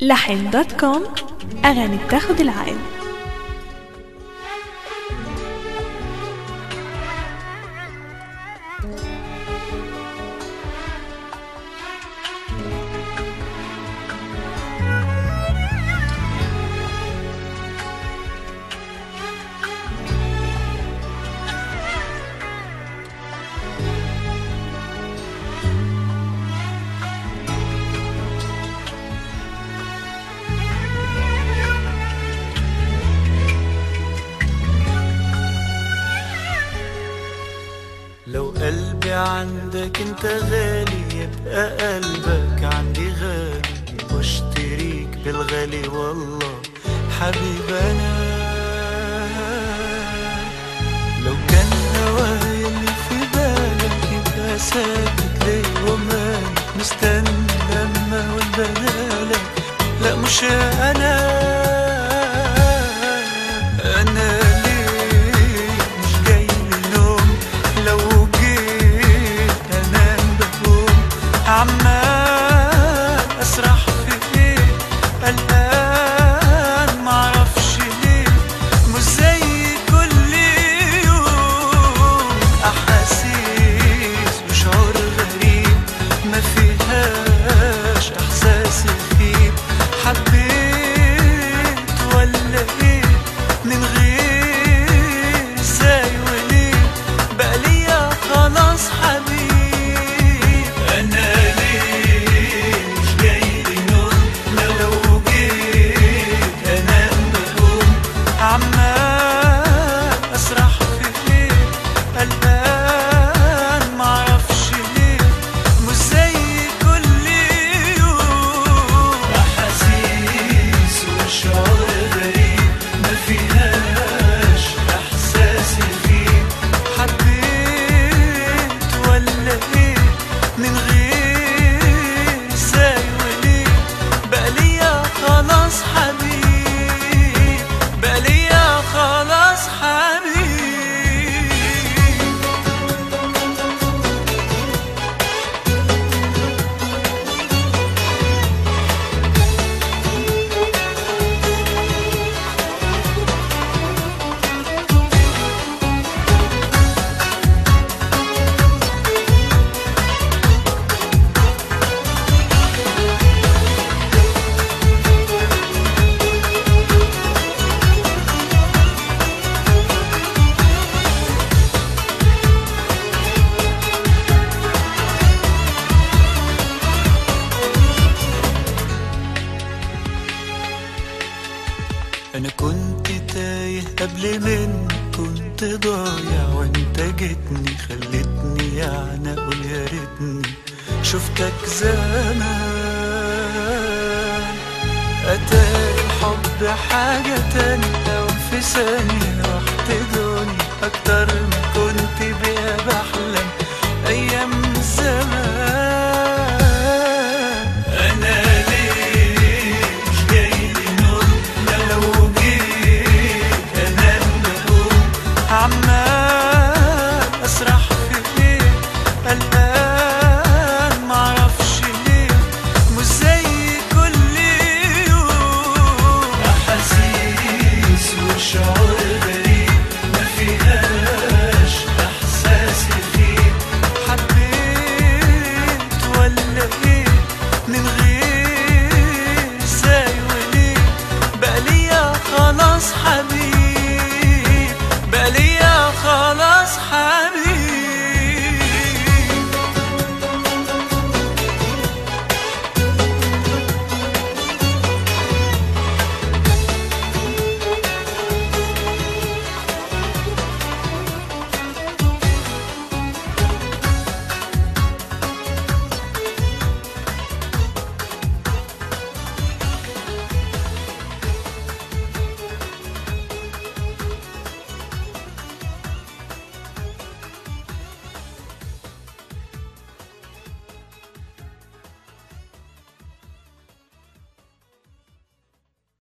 لحن.com أغاني بتاخد العقل. لو قلبي عندك انت غالي، يبقى قلبك عندي غالي، واشتريك بالغالي والله حبيب انا. لو كان هوايا اللي في بالك يبقى ساكت ليه ومالك، مستني لما اقول بدالك لا مش انا. عمال اسرح في ايه قلقان معرفش ليه، مش زي كل يوم احاسيس وشعور غريب ما فيهاش احساس يخيب. حبيت ولا ايه من غير ازاي وليه، بقى ليا خلاص حبيب. عمال اسرح في ايه قلقان معرفش ليه، مش زي كل يوم احاسيس وشعور غريب ما فيهاش احساس يغيب. حبيت ولا ايه من غير ازاي وليه، بقى ليا خلاص حبيب، بقى ليا خلاص حبيب. أنا كنت تايه قبل منك، كنت ضايع وانت جيتني خلتني يعني أقول يا ريتني شفتك زمان. أتاري الحب حاجة تانية وفي ثانية راح تدوني أكتر ما كنت بيها بحلم.